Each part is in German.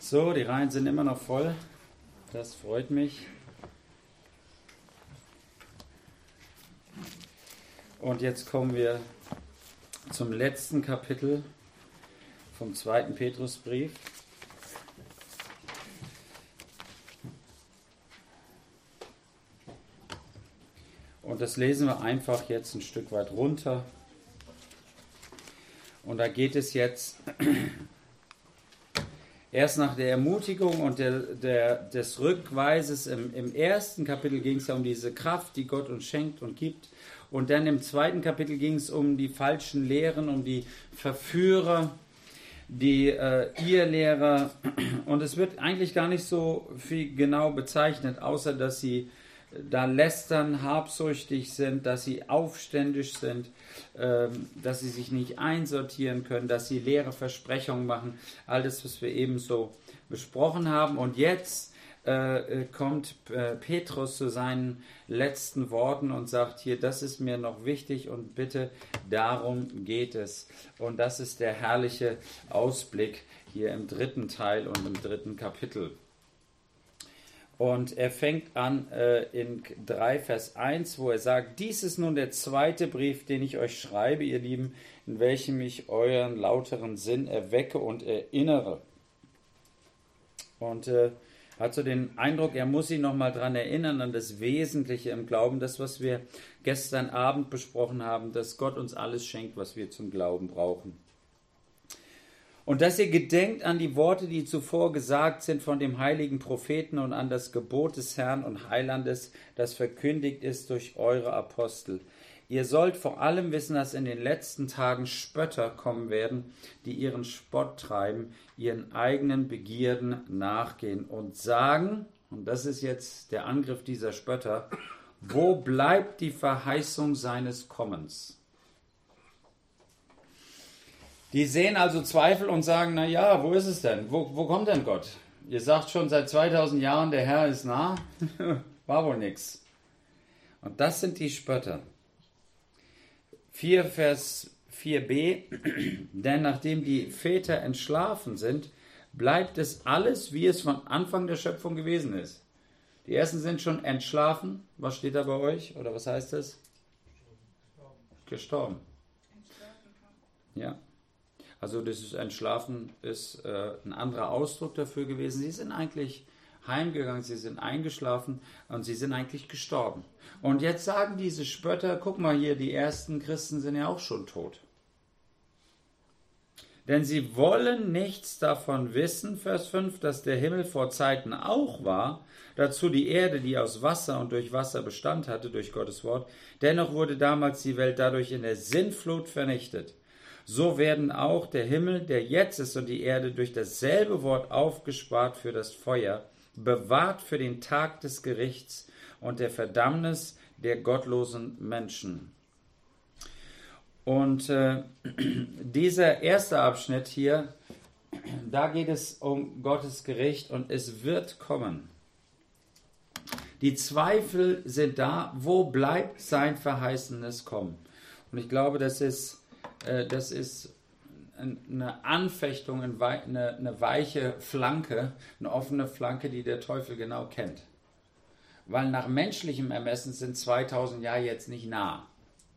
So, die Reihen sind immer noch voll. Das freut mich. Und jetzt kommen wir zum letzten Kapitel vom 2. Petrusbrief. Und das lesen wir einfach jetzt ein Stück weit runter. Und da geht es jetzt erst nach der Ermutigung und des Rückweises. Im ersten Kapitel ging es ja um diese Kraft, die Gott uns schenkt und gibt. Und dann im 2. Kapitel ging es um die falschen Lehren, um die Verführer, die Irrlehrer. Und es wird eigentlich gar nicht so viel genau bezeichnet, außer dass sie da lästern, habsüchtig sind, dass sie aufständisch sind, dass sie sich nicht einsortieren können, dass sie leere Versprechungen machen. Alles, was wir eben so besprochen haben. Und jetzt kommt Petrus zu seinen letzten Worten und sagt hier, das ist mir noch wichtig und bitte, darum geht es. Und das ist der herrliche Ausblick hier im 3. Teil und im 3. Kapitel. Und er fängt an in 3 Vers 1, wo er sagt, dies ist nun der 2. Brief, den ich euch schreibe, ihr Lieben, in welchem ich euren lauteren Sinn erwecke und erinnere. Und hat so den Eindruck, er muss sie nochmal daran erinnern, an das Wesentliche im Glauben, das, was wir gestern Abend besprochen haben, dass Gott uns alles schenkt, was wir zum Glauben brauchen. Und dass ihr gedenkt an die Worte, die zuvor gesagt sind von dem heiligen Propheten und an das Gebot des Herrn und Heilandes, das verkündigt ist durch eure Apostel. Ihr sollt vor allem wissen, dass in den letzten Tagen Spötter kommen werden, die ihren Spott treiben, ihren eigenen Begierden nachgehen und sagen, und das ist jetzt der Angriff dieser Spötter, wo bleibt die Verheißung seines Kommens? Die sehen also Zweifel und sagen, na ja, wo ist es denn? Wo kommt denn Gott? Ihr sagt schon seit 2000 Jahren, der Herr ist nah. War wohl nix. Und das sind die Spötter. 4 Vers 4b, denn nachdem die Väter entschlafen sind, bleibt es alles, wie es von Anfang der Schöpfung gewesen ist. Die ersten sind schon entschlafen. Was steht da bei euch? Oder was heißt das? Gestorben. Ja. Also dieses Entschlafen ist ein anderer Ausdruck dafür gewesen. Sie sind eigentlich heimgegangen, sie sind eingeschlafen und sie sind eigentlich gestorben. Und jetzt sagen diese Spötter, guck mal hier, die ersten Christen sind ja auch schon tot. Denn sie wollen nichts davon wissen, Vers 5, dass der Himmel vor Zeiten auch war, dazu die Erde, die aus Wasser und durch Wasser Bestand hatte, durch Gottes Wort. Dennoch wurde damals die Welt dadurch in der Sintflut vernichtet. So werden auch der Himmel, der jetzt ist, und die Erde durch dasselbe Wort aufgespart für das Feuer, bewahrt für den Tag des Gerichts und der Verdammnis der gottlosen Menschen. Und dieser erste Abschnitt hier, da geht es um Gottes Gericht und es wird kommen. Die Zweifel sind da, wo bleibt sein verheißenes Kommen? Und ich glaube, das ist eine Anfechtung, eine weiche Flanke, eine offene Flanke, die der Teufel genau kennt. Weil nach menschlichem Ermessen sind 2000 Jahre jetzt nicht nah.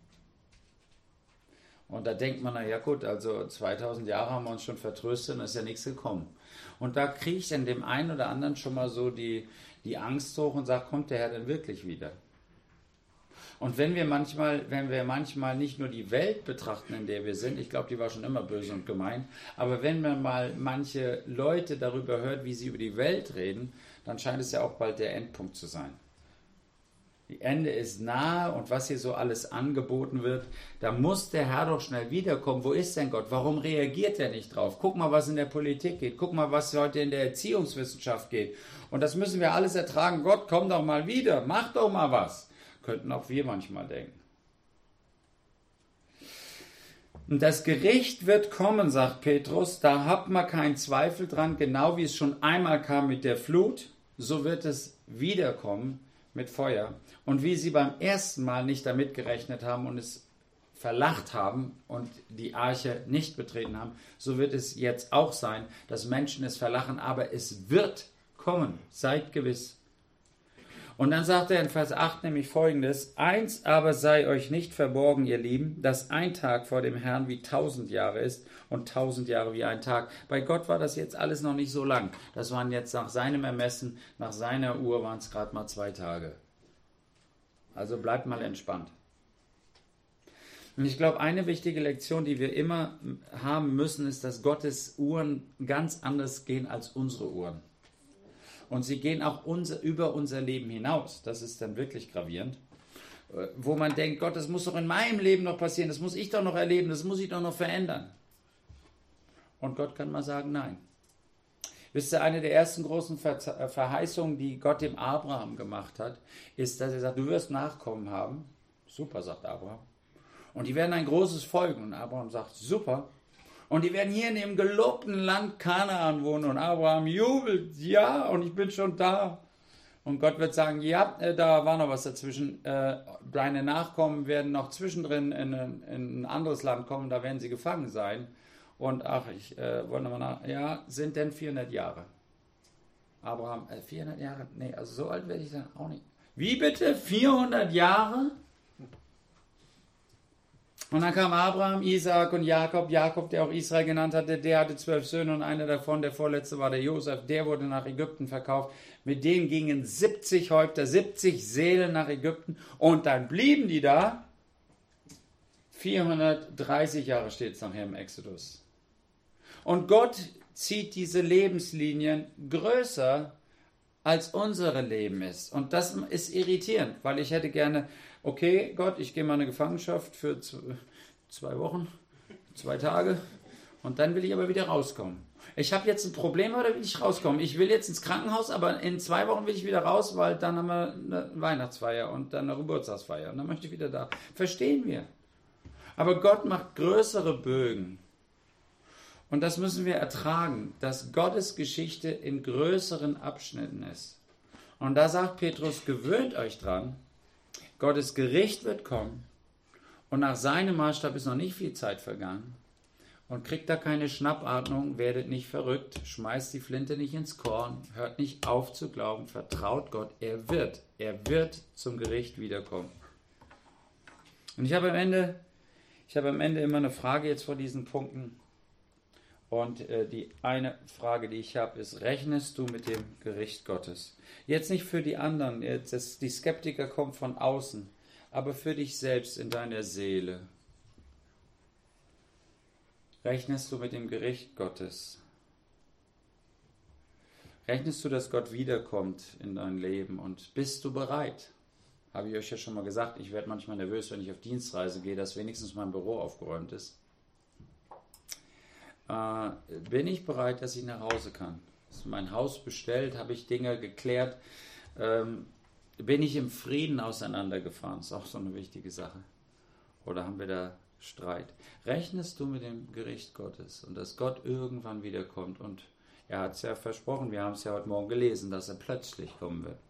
Und da denkt man, na ja gut, also 2000 Jahre haben wir uns schon vertröstet und ist ja nichts gekommen. Und da kriecht in dem einen oder anderen schon mal so die Angst hoch und sagt, kommt der Herr denn wirklich wieder? Und wenn wir manchmal nicht nur die Welt betrachten, in der wir sind, ich glaube, die war schon immer böse und gemein, aber wenn man mal manche Leute darüber hört, wie sie über die Welt reden, dann scheint es ja auch bald der Endpunkt zu sein. Die Ende ist nahe und was hier so alles angeboten wird, da muss der Herr doch schnell wiederkommen. Wo ist denn Gott? Warum reagiert er nicht drauf? Guck mal, was in der Politik geht. Guck mal, was heute in der Erziehungswissenschaft geht. Und das müssen wir alles ertragen. Gott, komm doch mal wieder. Mach doch mal was. Könnten auch wir manchmal denken. Und das Gericht wird kommen, sagt Petrus, da habt man keinen Zweifel dran, genau wie es schon einmal kam mit der Flut, so wird es wiederkommen mit Feuer. Und wie sie beim ersten Mal nicht damit gerechnet haben und es verlacht haben und die Arche nicht betreten haben, so wird es jetzt auch sein, dass Menschen es verlachen, aber es wird kommen, seid gewiss. Und dann sagt er in Vers 8 nämlich Folgendes: Eins aber sei euch nicht verborgen, ihr Lieben, dass ein Tag vor dem Herrn wie 1000 Jahre ist und 1000 Jahre wie ein Tag. Bei Gott war das jetzt alles noch nicht so lang. Das waren jetzt nach seinem Ermessen, nach seiner Uhr waren es gerade mal 2 Tage. Also bleibt mal entspannt. Und ich glaube, eine wichtige Lektion, die wir immer haben müssen, ist, dass Gottes Uhren ganz anders gehen als unsere Uhren. Und sie gehen auch über unser Leben hinaus. Das ist dann wirklich gravierend. Wo man denkt, Gott, das muss doch in meinem Leben noch passieren, das muss ich doch noch erleben, das muss ich doch noch verändern. Und Gott kann mal sagen, nein. Wisst ihr, eine der ersten großen Verheißungen, die Gott dem Abraham gemacht hat, ist, dass er sagt, du wirst Nachkommen haben. Super, sagt Abraham. Und die werden ein großes Volk. Und Abraham sagt, super. Und die werden hier in dem gelobten Land Kanaan wohnen. Und Abraham jubelt, ja, und ich bin schon da. Und Gott wird sagen, ja, da war noch was dazwischen. Deine Nachkommen werden noch zwischendrin in ein anderes Land kommen, da werden sie gefangen sein. Und ich wollte nochmal nach, ja, sind denn 400 Jahre? Abraham, 400 Jahre? Nee, also so alt werde ich dann auch nicht. Wie bitte? 400 Jahre? Und dann kam Abraham, Isaak und Jakob. Jakob, der auch Israel genannt hatte, der hatte 12 Söhne und einer davon, der vorletzte war der Josef, der wurde nach Ägypten verkauft. Mit denen gingen 70 Häupter, 70 Seelen nach Ägypten und dann blieben die da. 430 Jahre steht es nachher im Exodus. Und Gott zieht diese Lebenslinien größer, als unsere Leben ist. Und das ist irritierend, weil ich hätte gerne, okay, Gott, ich gehe mal in eine Gefangenschaft für 2 Wochen, 2 Tage und dann will ich aber wieder rauskommen. Ich habe jetzt ein Problem, oder will ich rauskommen? Ich will jetzt ins Krankenhaus, aber in 2 Wochen will ich wieder raus, weil dann haben wir eine Weihnachtsfeier und dann eine Geburtstagsfeier und dann möchte ich wieder da. Verstehen wir. Aber Gott macht größere Bögen. Und das müssen wir ertragen, dass Gottes Geschichte in größeren Abschnitten ist. Und da sagt Petrus, gewöhnt euch dran, Gottes Gericht wird kommen und nach seinem Maßstab ist noch nicht viel Zeit vergangen. Und kriegt da keine Schnappatmung, werdet nicht verrückt, schmeißt die Flinte nicht ins Korn, hört nicht auf zu glauben, vertraut Gott, er wird zum Gericht wiederkommen. Und ich habe am Ende immer eine Frage jetzt vor diesen Punkten. Und die eine Frage, die ich habe, ist, rechnest du mit dem Gericht Gottes? Jetzt nicht für die anderen, die Skeptiker kommen von außen, aber für dich selbst in deiner Seele. Rechnest du mit dem Gericht Gottes? Rechnest du, dass Gott wiederkommt in dein Leben und bist du bereit? Habe ich euch ja schon mal gesagt, ich werde manchmal nervös, wenn ich auf Dienstreise gehe, dass wenigstens mein Büro aufgeräumt ist. Bin ich bereit, dass ich nach Hause kann? Ist mein Haus bestellt? Habe ich Dinge geklärt? Bin ich im Frieden auseinandergefahren? Ist auch so eine wichtige Sache. Oder haben wir da Streit? Rechnest du mit dem Gericht Gottes und dass Gott irgendwann wiederkommt? Und er hat es ja versprochen, wir haben es ja heute Morgen gelesen, dass er plötzlich kommen wird.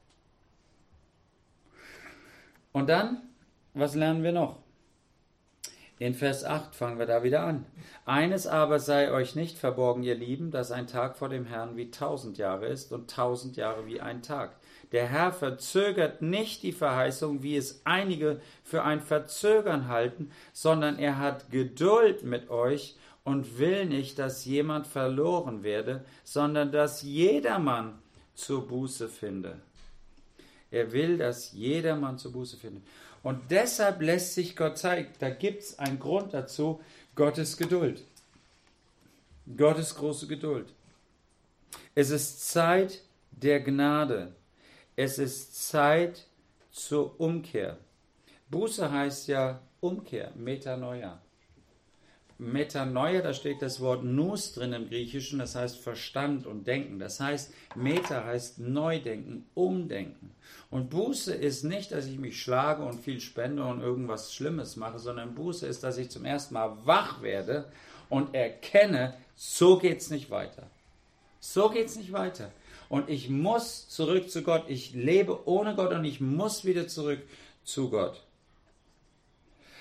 Und dann, was lernen wir noch? In Vers 8 fangen wir da wieder an. Eines aber sei euch nicht verborgen, ihr Lieben, dass ein Tag vor dem Herrn wie 1000 Jahre ist und 1000 Jahre wie ein Tag. Der Herr verzögert nicht die Verheißung, wie es einige für ein Verzögern halten, sondern er hat Geduld mit euch und will nicht, dass jemand verloren werde, sondern dass jedermann zur Buße finde. Er will, dass jedermann zur Buße findet. Und deshalb lässt sich Gott zeigen, da gibt es einen Grund dazu, Gottes Geduld. Gottes große Geduld. Es ist Zeit der Gnade. Es ist Zeit zur Umkehr. Buße heißt ja Umkehr, Metanoia. Metanoia, da steht das Wort Nous drin im Griechischen, das heißt Verstand und Denken. Das heißt, Meta heißt Neudenken, Umdenken. Und Buße ist nicht, dass ich mich schlage und viel spende und irgendwas Schlimmes mache, sondern Buße ist, dass ich zum ersten Mal wach werde und erkenne, so geht's nicht weiter. So geht's nicht weiter. Und ich muss zurück zu Gott. Ich lebe ohne Gott und ich muss wieder zurück zu Gott.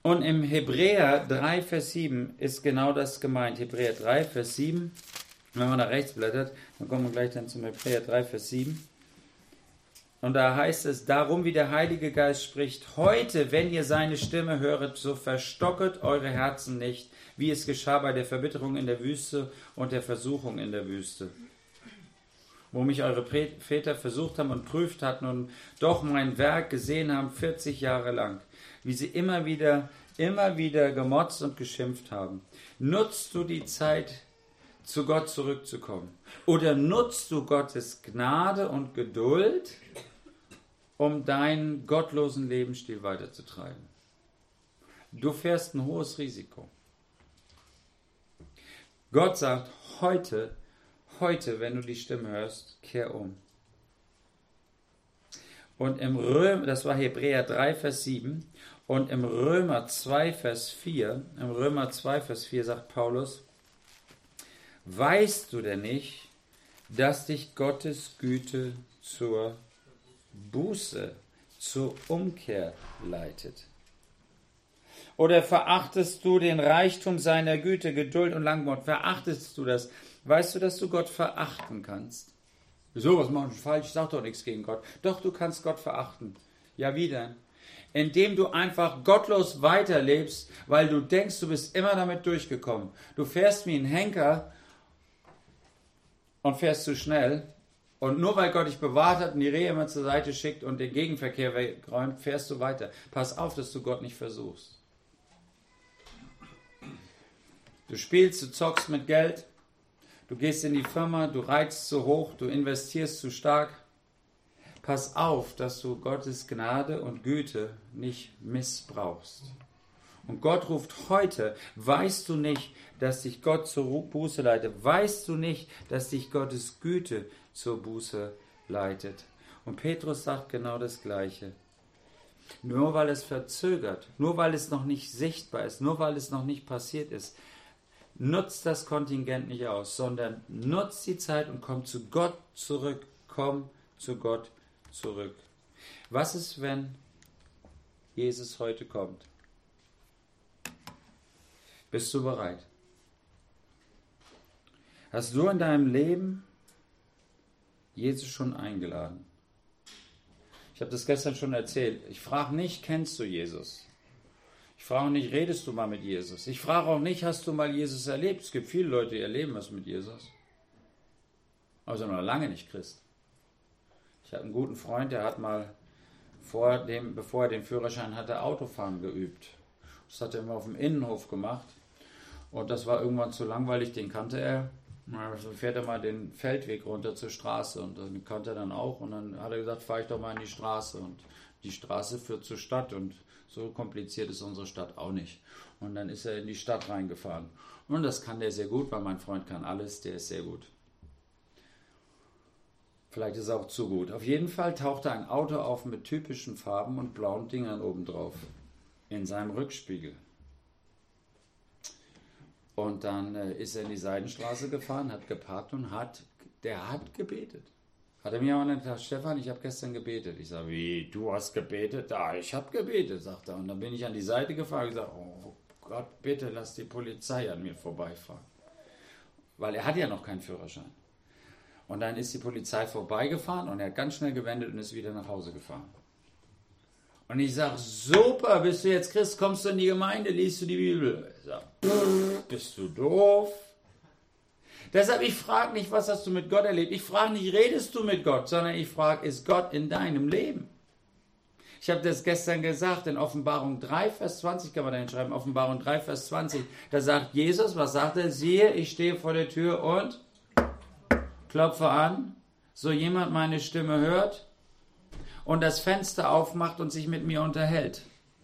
Und im Hebräer 3, Vers 7 ist genau das gemeint. Hebräer 3, Vers 7. Wenn man nach rechts blättert, dann kommen wir gleich dann zum Hebräer 3, Vers 7. Und da heißt es, darum wie der Heilige Geist spricht, heute, wenn ihr seine Stimme höret, so verstocket eure Herzen nicht, wie es geschah bei der Verbitterung in der Wüste und der Versuchung in der Wüste. Wo mich eure Väter versucht haben und prüft hatten und doch mein Werk gesehen haben 40 Jahre lang, wie sie immer wieder gemotzt und geschimpft haben. Nutzt du die Zeit, zu Gott zurückzukommen? Oder nutzt du Gottes Gnade und Geduld, um deinen gottlosen Lebensstil weiterzutreiben? Du fährst ein hohes Risiko. Gott sagt, heute, wenn du die Stimme hörst, kehr um. Und das war Hebräer 3, Vers 7. Und im Römer 2, Vers 4 sagt Paulus, weißt du denn nicht, dass dich Gottes Güte zur Buße, zur Umkehr leitet? Oder verachtest du den Reichtum seiner Güte, Geduld und Langmut? Verachtest du das? Weißt du, dass du Gott verachten kannst? Wieso, was mache ich falsch? Ich sage doch nichts gegen Gott. Doch, du kannst Gott verachten. Ja, wie denn? Indem du einfach gottlos weiterlebst, weil du denkst, du bist immer damit durchgekommen. Du fährst wie ein Henker und fährst zu schnell. Und nur weil Gott dich bewahrt hat und die Rehe immer zur Seite schickt und den Gegenverkehr wegräumt, fährst du weiter. Pass auf, dass du Gott nicht versuchst. Du spielst, du zockst mit Geld, du gehst in die Firma, du reizt zu hoch, du investierst zu stark. Pass auf, dass du Gottes Gnade und Güte nicht missbrauchst. Und Gott ruft heute, weißt du nicht, dass dich Gott zur Buße leitet? Weißt du nicht, dass dich Gottes Güte zur Buße leitet? Und Petrus sagt genau das Gleiche. Nur weil es verzögert, nur weil es noch nicht sichtbar ist, nur weil es noch nicht passiert ist, nutzt das Kontingent nicht aus, sondern nutzt die Zeit und komm zu Gott zurück. Komm zu Gott zurück. Was ist, wenn Jesus heute kommt? Bist du bereit? Hast du in deinem Leben Jesus schon eingeladen? Ich habe das gestern schon erzählt. Ich frage nicht, kennst du Jesus? Ich frage nicht, redest du mal mit Jesus? Ich frage auch nicht, hast du mal Jesus erlebt? Es gibt viele Leute, die erleben was mit Jesus. Aber sind noch lange nicht Christ. Ich hatte einen guten Freund, der hat mal bevor er den Führerschein hatte, Autofahren geübt. Das hat er immer auf dem Innenhof gemacht. Und das war irgendwann zu langweilig, den kannte er. Also fährt er mal den Feldweg runter zur Straße und den kannte er dann auch. Und dann hat er gesagt, fahre ich doch mal in die Straße. Und die Straße führt zur Stadt und so kompliziert ist unsere Stadt auch nicht. Und dann ist er in die Stadt reingefahren. Und das kann der sehr gut, weil mein Freund kann alles, der ist sehr gut. Vielleicht ist es auch zu gut. Auf jeden Fall tauchte ein Auto auf mit typischen Farben und blauen Dingern obendrauf in seinem Rückspiegel. Und dann ist er in die Seidenstraße gefahren, hat geparkt und der hat gebetet. Hat er mir auch gesagt, Stefan, ich habe gestern gebetet. Ich sage, wie, du hast gebetet? Ja, ich habe gebetet, sagt er. Und dann bin ich an die Seite gefahren und gesagt, oh Gott, bitte lass die Polizei an mir vorbeifahren. Weil er hat ja noch keinen Führerschein. Und dann ist die Polizei vorbeigefahren und er hat ganz schnell gewendet und ist wieder nach Hause gefahren. Und ich sage, super, bist du jetzt Christ, kommst du in die Gemeinde, liest du die Bibel? Ich sage, bist du doof? Deshalb, ich frage nicht, was hast du mit Gott erlebt? Ich frage nicht, redest du mit Gott? Sondern ich frage, ist Gott in deinem Leben? Ich habe das gestern gesagt, in Offenbarung 3, Vers 20 kann man da hinschreiben, Offenbarung 3, Vers 20, da sagt Jesus, was sagt er? Siehe, ich stehe vor der Tür und klopfe an, so jemand meine Stimme hört und das Fenster aufmacht und sich mit mir unterhält.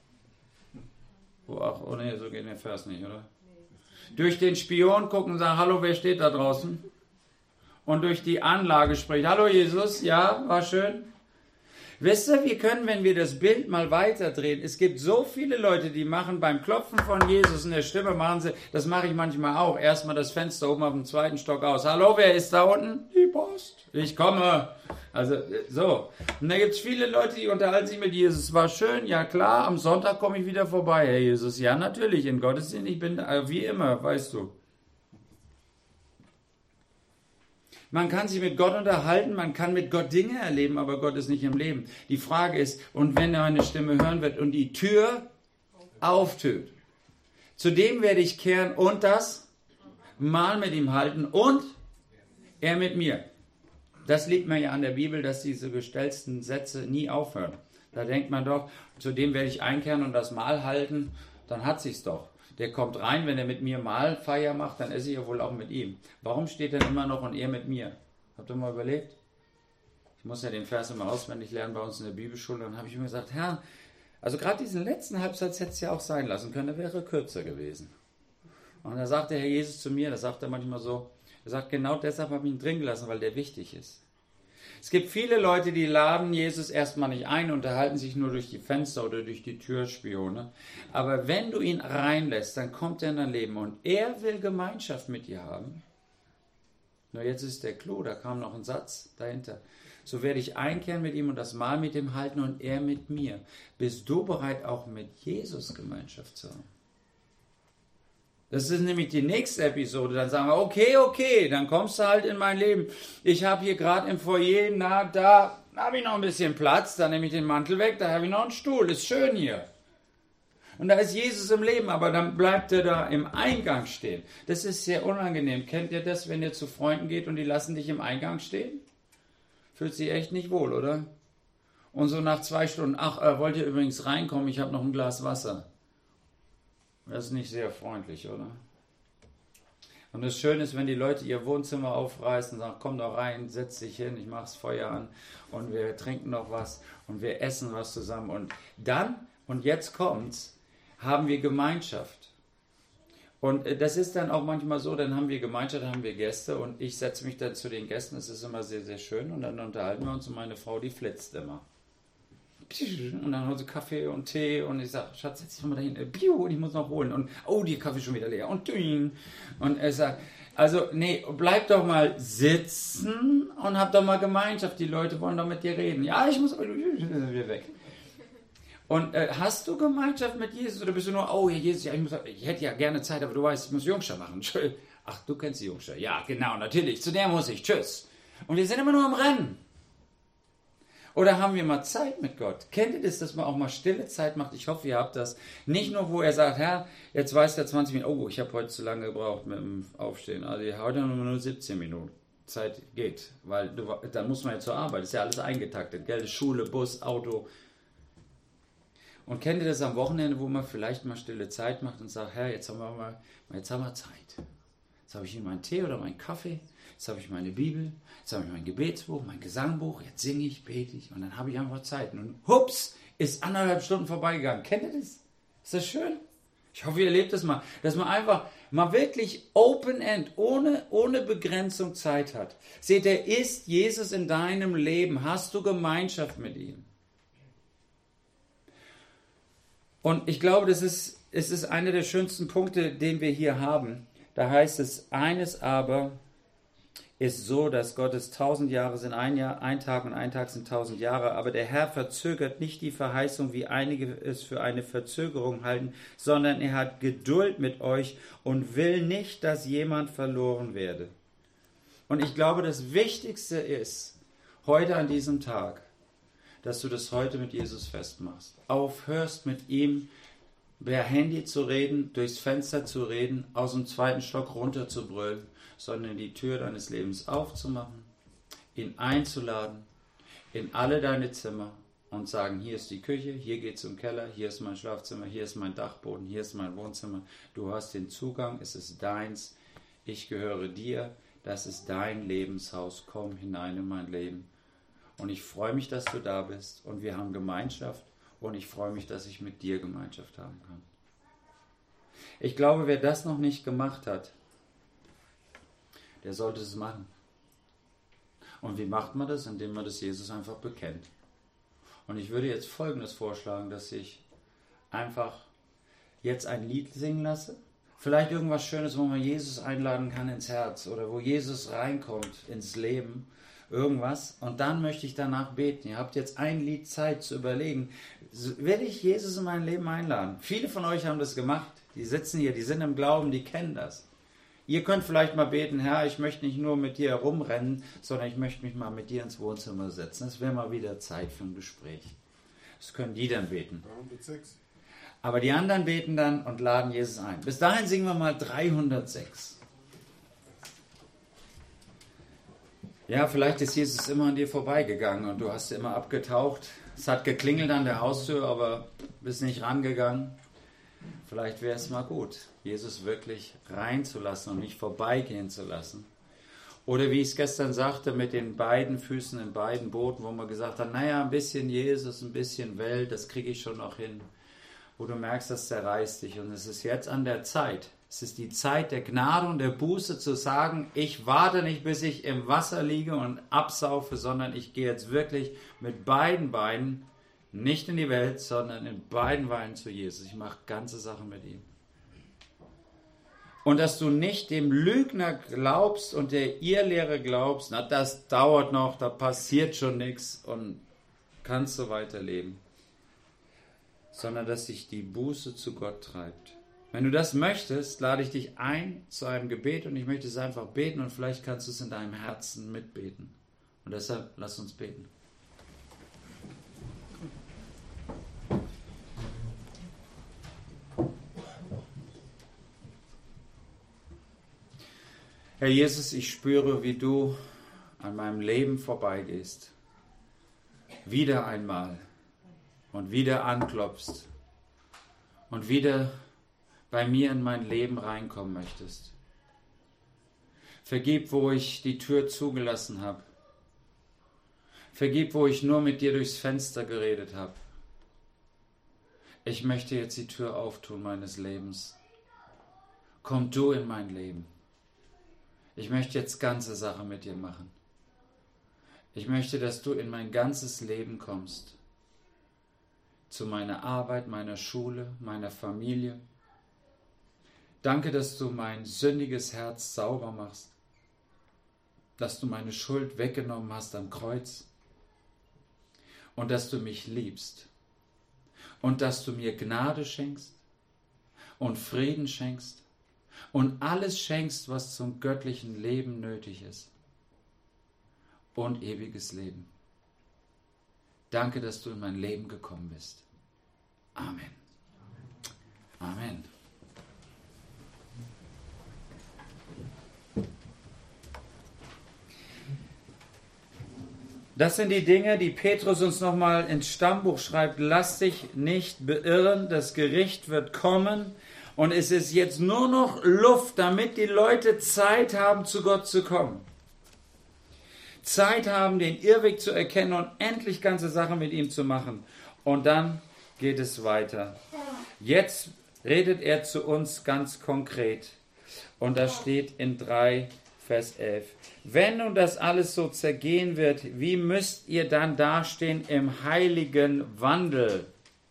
Oh nee, so geht der Vers nicht, oder? Durch den Spion gucken und sagen, hallo, wer steht da draußen? Und durch die Anlage spricht, hallo Jesus, ja, war schön. Wisst ihr, wir können, wenn wir das Bild mal weiterdrehen, es gibt so viele Leute, die machen beim Klopfen von Jesus in der Stimme, das mache ich manchmal auch, erstmal das Fenster oben auf dem 2. Stock aus. Hallo, wer ist da unten? Die Post. Ich komme. Also so. Und da gibt es viele Leute, die unterhalten sich mit Jesus. War schön, ja klar, am Sonntag komme ich wieder vorbei, Herr Jesus. Ja, natürlich, in Gottesdienst, ich bin wie immer, weißt du. Man kann sich mit Gott unterhalten, man kann mit Gott Dinge erleben, aber Gott ist nicht im Leben. Die Frage ist, und wenn er eine Stimme hören wird und die Tür auftut, zu dem werde ich kehren und das Mahl mit ihm halten und er mit mir. Das liegt mir ja an der Bibel, dass diese gestellten Sätze nie aufhören. Da denkt man doch, zu dem werde ich einkehren und das Mahl halten, dann hat sich's doch. Der kommt rein, wenn er mit mir Mahlfeier macht, dann esse ich ja wohl auch mit ihm. Warum steht dann immer noch und er mit mir? Habt ihr mal überlegt? Ich muss ja den Vers immer auswendig lernen bei uns in der Bibelschule. Dann habe ich mir gesagt, Herr, also gerade diesen letzten Halbsatz hätte es ja auch sein lassen können, der wäre kürzer gewesen. Und da sagt der Herr Jesus zu mir, das sagt er manchmal so, er sagt, genau deshalb habe ich ihn drin gelassen, weil der wichtig ist. Es gibt viele Leute, die laden Jesus erstmal nicht ein, unterhalten sich nur durch die Fenster oder durch die Türspione. Aber wenn du ihn reinlässt, dann kommt er in dein Leben und er will Gemeinschaft mit dir haben. Nur jetzt ist der Clou, da kam noch ein Satz dahinter. So werde ich einkehren mit ihm und das Mahl mit ihm halten und er mit mir. Bist du bereit, auch mit Jesus Gemeinschaft zu haben? Das ist nämlich die nächste Episode. Dann sagen wir, okay, dann kommst du halt in mein Leben. Ich habe hier gerade im Foyer, da habe ich noch ein bisschen Platz, da nehme ich den Mantel weg, da habe ich noch einen Stuhl, ist schön hier. Und da ist Jesus im Leben, aber dann bleibt er da im Eingang stehen. Das ist sehr unangenehm. Kennt ihr das, wenn ihr zu Freunden geht und die lassen dich im Eingang stehen? Fühlt sich echt nicht wohl, oder? Und so nach 2 Stunden, wollt ihr übrigens reinkommen, ich habe noch ein Glas Wasser. Das ist nicht sehr freundlich, oder? Und das Schöne ist, wenn die Leute ihr Wohnzimmer aufreißen und sagen, komm doch rein, setz dich hin, ich mache das Feuer an und wir trinken noch was und wir essen was zusammen. Und dann, und jetzt kommt's, haben wir Gemeinschaft. Und das ist dann auch manchmal so, dann haben wir Gemeinschaft, dann haben wir Gäste und ich setze mich dann zu den Gästen, das ist immer sehr, sehr schön und dann unterhalten wir uns und meine Frau, die flitzt immer. Und dann haben sie Kaffee und Tee und ich sage, Schatz, setz dich mal dahin, und ich muss noch holen und die Kaffee schon wieder leer und er sagt, also nee, bleib doch mal sitzen und hab doch mal Gemeinschaft, die Leute wollen doch mit dir reden. Ja, ich muss wieder weg. Und hast du Gemeinschaft mit Jesus oder bist du nur, Jesus, ja, ich hätte ja gerne Zeit, aber du weißt, ich muss Jungschar machen. Ach, du kennst die Jungschar. Ja, genau, natürlich, zu der muss ich, tschüss. Und wir sind immer nur am Rennen. Oder haben wir mal Zeit mit Gott? Kennt ihr das, dass man auch mal stille Zeit macht? Ich hoffe, ihr habt das. Nicht nur, wo er sagt, Herr, jetzt weiß der 20 Minuten, ich habe heute zu lange gebraucht mit dem Aufstehen. Also heute nur 17 Minuten. Zeit geht, weil dann muss man ja zur Arbeit. Ist ja alles eingetaktet. Gell? Schule, Bus, Auto. Und kennt ihr das am Wochenende, wo man vielleicht mal stille Zeit macht und sagt, Herr, jetzt haben wir Zeit. Jetzt habe ich hier meinen Tee oder meinen Kaffee. Jetzt habe ich meine Bibel, jetzt habe ich mein Gebetsbuch, mein Gesangbuch, jetzt singe ich, bete ich und dann habe ich einfach Zeit. Und hups, ist 1,5 Stunden vorbeigegangen. Kennt ihr das? Ist das schön? Ich hoffe, ihr erlebt das mal. Dass man einfach mal wirklich Open-End, ohne Begrenzung Zeit hat. Seht ihr, ist Jesus in deinem Leben? Hast du Gemeinschaft mit ihm? Und ich glaube, es ist einer der schönsten Punkte, den wir hier haben. Da heißt es, eines aber ist so, dass Gottes 1000 Jahre sind ein Jahr, ein Tag und ein Tag sind 1000 Jahre. Aber der Herr verzögert nicht die Verheißung, wie einige es für eine Verzögerung halten, sondern er hat Geduld mit euch und will nicht, dass jemand verloren werde. Und ich glaube, das Wichtigste ist, heute an diesem Tag, dass du das heute mit Jesus festmachst. Aufhörst mit ihm per Handy zu reden, durchs Fenster zu reden, aus dem 2. Stock runter zu brüllen, sondern die Tür deines Lebens aufzumachen, ihn einzuladen in alle deine Zimmer und sagen, hier ist die Küche, hier geht's zum Keller, hier ist mein Schlafzimmer, hier ist mein Dachboden, hier ist mein Wohnzimmer. Du hast den Zugang, es ist deins, ich gehöre dir, das ist dein Lebenshaus, komm hinein in mein Leben. Und ich freue mich, dass du da bist und wir haben Gemeinschaft und ich freue mich, dass ich mit dir Gemeinschaft haben kann. Ich glaube, wer das noch nicht gemacht hat, der sollte es machen. Und wie macht man das? Indem man das Jesus einfach bekennt. Und ich würde jetzt Folgendes vorschlagen, dass ich einfach jetzt ein Lied singen lasse. Vielleicht irgendwas Schönes, wo man Jesus einladen kann ins Herz oder wo Jesus reinkommt ins Leben. irgendwas und dann möchte ich danach beten. Ihr habt jetzt ein Lied Zeit zu überlegen, will ich Jesus in mein Leben einladen? Viele von euch haben das gemacht, die sitzen hier, die sind im Glauben, die kennen das. Ihr könnt vielleicht mal beten, Herr, ich möchte nicht nur mit dir herumrennen, sondern ich möchte mich mal mit dir ins Wohnzimmer setzen. Es wäre mal wieder Zeit für ein Gespräch. Das können die dann beten. Aber die anderen beten dann und laden Jesus ein. Bis dahin singen wir mal 306. Ja, vielleicht ist Jesus immer an dir vorbeigegangen und du hast immer abgetaucht. Es hat geklingelt an der Haustür, aber bist nicht rangegangen. Vielleicht wäre es mal gut, Jesus wirklich reinzulassen und nicht vorbeigehen zu lassen. Oder wie ich es gestern sagte, mit den beiden Füßen in beiden Booten, wo man gesagt hat, naja, ein bisschen Jesus, ein bisschen Welt, das kriege ich schon noch hin. Wo du merkst, das zerreißt dich. Und es ist jetzt an der Zeit. Es ist die Zeit der Gnade und der Buße zu sagen, ich warte nicht, bis ich im Wasser liege und absaufe, sondern ich gehe jetzt wirklich mit beiden Beinen, nicht in die Welt, sondern in beiden Beinen zu Jesus. Ich mache ganze Sachen mit ihm. Und dass du nicht dem Lügner glaubst und der Irrlehre glaubst, na, das dauert noch, da passiert schon nichts und kannst so weiterleben. Sondern dass dich die Buße zu Gott treibt. Wenn du das möchtest, lade ich dich ein zu einem Gebet und ich möchte es einfach beten und vielleicht kannst du es in deinem Herzen mitbeten. Und deshalb lass uns beten. Herr Jesus, ich spüre, wie du an meinem Leben vorbeigehst. Wieder einmal und wieder anklopfst und wieder bei mir in mein Leben reinkommen möchtest. Vergib, wo ich die Tür zugelassen habe. Vergib, wo ich nur mit dir durchs Fenster geredet habe. Ich möchte jetzt die Tür auftun meines Lebens. Komm du in mein Leben. Ich möchte jetzt ganze Sache mit dir machen. Ich möchte, dass du in mein ganzes Leben kommst. Zu meiner Arbeit, meiner Schule, meiner Familie. Danke, dass du mein sündiges Herz sauber machst. Dass du meine Schuld weggenommen hast am Kreuz. Und dass du mich liebst. Und dass du mir Gnade schenkst. Und Frieden schenkst. Und alles schenkst, was zum göttlichen Leben nötig ist. Und ewiges Leben. Danke, dass du in mein Leben gekommen bist. Amen. Amen. Das sind die Dinge, die Petrus uns nochmal ins Stammbuch schreibt. Lass dich nicht beirren, das Gericht wird kommen. Und es ist jetzt nur noch Luft, damit die Leute Zeit haben, zu Gott zu kommen. Zeit haben, den Irrweg zu erkennen und endlich ganze Sachen mit ihm zu machen. Und dann geht es weiter. Jetzt redet er zu uns ganz konkret. Und das steht in 3, Vers 11. Wenn nun das alles so zergehen wird, wie müsst ihr dann dastehen im heiligen Wandel?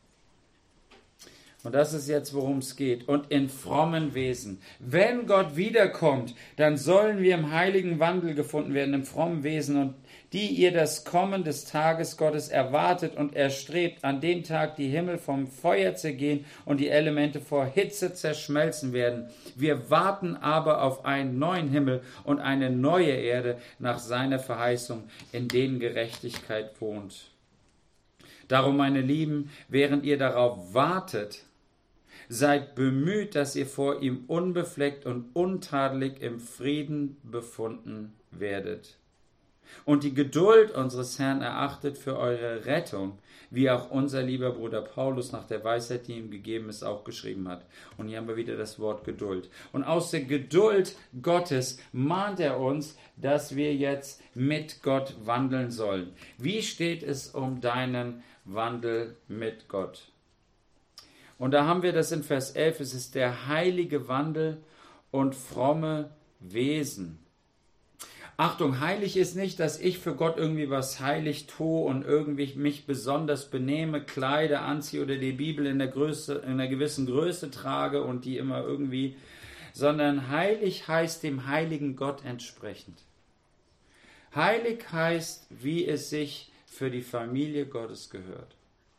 Und das ist jetzt, worum es geht. Und in frommen Wesen. Wenn Gott wiederkommt, dann sollen wir im heiligen Wandel gefunden werden, im frommen Wesen. Und die ihr das Kommen des Tages Gottes erwartet und erstrebt, an dem Tag die Himmel vom Feuer zergehen und die Elemente vor Hitze zerschmelzen werden. Wir warten aber auf einen neuen Himmel und eine neue Erde nach seiner Verheißung, in denen Gerechtigkeit wohnt. Darum, meine Lieben, während ihr darauf wartet, seid bemüht, dass ihr vor ihm unbefleckt und untadelig im Frieden befunden werdet. Und die Geduld unseres Herrn erachtet für eure Rettung, wie auch unser lieber Bruder Paulus nach der Weisheit, die ihm gegeben ist, auch geschrieben hat. Und hier haben wir wieder das Wort Geduld. Und aus der Geduld Gottes mahnt er uns, dass wir jetzt mit Gott wandeln sollen. Wie steht es um deinen Wandel mit Gott? Und da haben wir das in Vers 11, es ist der heilige Wandel und fromme Wesen. Achtung, heilig ist nicht, dass ich für Gott irgendwie was heilig tue und irgendwie mich besonders benehme, Kleider anziehe oder die Bibel in einer gewissen Größe trage und die immer irgendwie, sondern heilig heißt dem heiligen Gott entsprechend. Heilig heißt, wie es sich für die Familie Gottes gehört.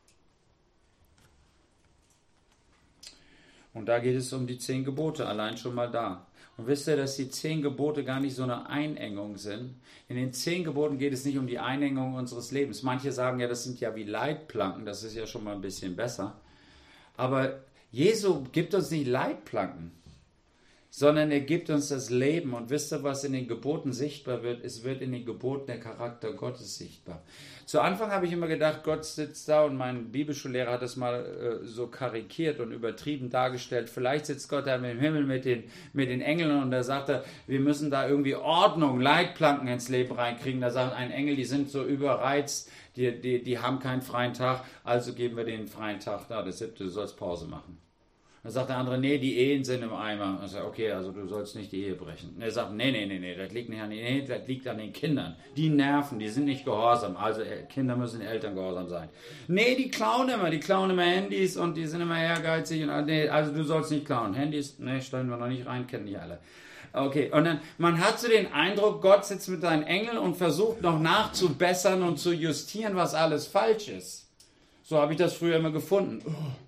Und da geht es um die 10 Gebote, allein schon mal da. Und wisst ihr, dass die 10 Gebote gar nicht so eine Einengung sind? In den 10 Geboten geht es nicht um die Einengung unseres Lebens. Manche sagen ja, das sind ja wie Leitplanken, das ist ja schon mal ein bisschen besser. Aber Jesu gibt uns nicht Leitplanken, sondern er gibt uns das Leben. Und wisst ihr, was in den Geboten sichtbar wird? Es wird in den Geboten der Charakter Gottes sichtbar. Zu Anfang habe ich immer gedacht, Gott sitzt da, und mein Bibelschullehrer hat das mal so karikiert und übertrieben dargestellt. Vielleicht sitzt Gott da im Himmel mit den Engeln, und da sagt er, wir müssen da irgendwie Ordnung, Leitplanken ins Leben reinkriegen. Da sagt ein Engel, die sind so überreizt, die haben keinen freien Tag, also geben wir denen einen freien Tag. Da, der 7., du sollst Pause machen. Dann sagt der andere, nee, die Ehen sind im Eimer. Ich sage, okay, also du sollst nicht die Ehe brechen. Und er sagt, nee, das liegt nicht an den Ehen, das liegt an den Kindern. Die nerven, die sind nicht gehorsam. Also Kinder müssen den Eltern gehorsam sein. Nee, die klauen immer Handys, und die sind immer ehrgeizig. Und, nee, also du sollst nicht klauen. Handys, nee, stellen wir noch nicht rein, kennen die alle. Okay, und dann, man hat so den Eindruck, Gott sitzt mit seinen Engeln und versucht noch nachzubessern und zu justieren, was alles falsch ist. So habe ich das früher immer gefunden.